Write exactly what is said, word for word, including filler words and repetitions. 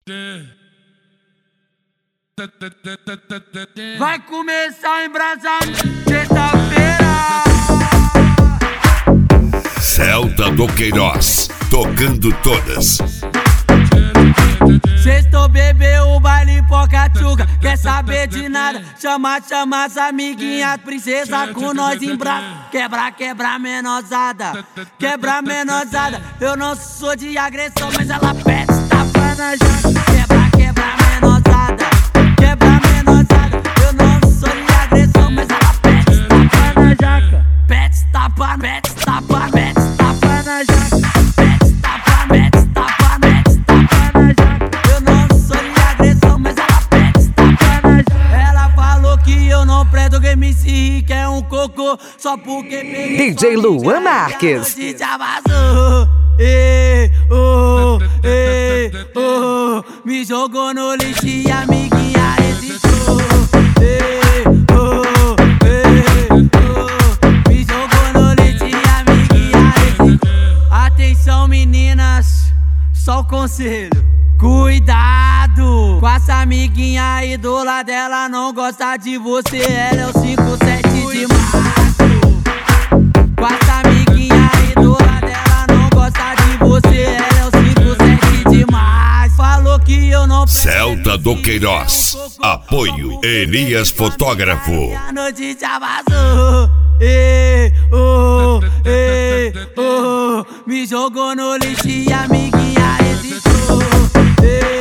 Vai começar a embrasar sexta-feira. Celta do Queiroz, tocando todas. Sextou, bebê, o baile pocachuca. Quer saber de nada? Chama, chama as amiguinhas, princesa com nós em braço. Quebra, quebra, menosada. Quebra, menosada. Eu não sou de agressão, mas ela pede tapa na jaca. Quebra, quebra, menosada. Quebra, menosada. Eu não sou de agressão, mas ela pede tapa na jaca. Pede tapa, pede tapa, pede tapa na jaca. Pede tapa, pede tapa, pede tapa na jaca. Eu não sou de agressão, mas ela pede tapa na jaca. Ela falou que eu não presto, que M C Rick é um cocô. Só porque peguei D J Luan Marques. Já vazou. Ei, oh, ei, oh, me jogou no lixo e a amiguinha resistiu. Ei, oh, ei, oh, me jogou no lixo e a amiguinha resistiu. Atenção, meninas, só o conselho. Cuidado com essa amiguinha aí do lado dela, não gosta de você, ela é o cinco sete de março. Com essa amiguinha aí do lado dela, não gosta de você, ela é o cinco sete de março. Falou que eu não presto. Celta do Queiroz, apoio Elias Fotógrafo. A noite já vazou. Ei, oh, ei, oh, me jogou no lixo e a amiguinha resistiu. Ei,